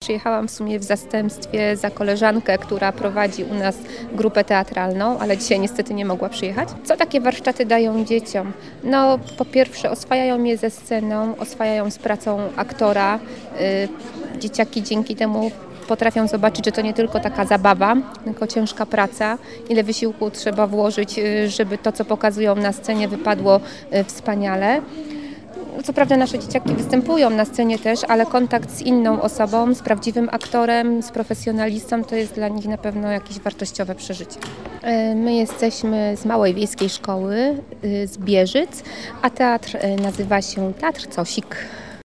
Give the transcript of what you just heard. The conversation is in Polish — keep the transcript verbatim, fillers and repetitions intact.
przyjechałam w sumie w zastępstwie za koleżankę, która prowadzi u nas grupę teatralną, ale dzisiaj niestety nie mogła przyjechać. Co takie warsztaty dają dzieciom? No po pierwsze oswajają je ze sceną, oswajają z pracą aktora. Dzieciaki dzięki temu potrafią zobaczyć, że to nie tylko taka zabawa, tylko ciężka praca, ile wysiłku trzeba włożyć, żeby to, co pokazują na scenie, wypadło wspaniale. Co prawda nasze dzieciaki występują na scenie też, ale kontakt z inną osobą, z prawdziwym aktorem, z profesjonalistą, to jest dla nich na pewno jakieś wartościowe przeżycie. My jesteśmy z małej wiejskiej szkoły, z Bieżyc, a teatr nazywa się Teatr Cosik.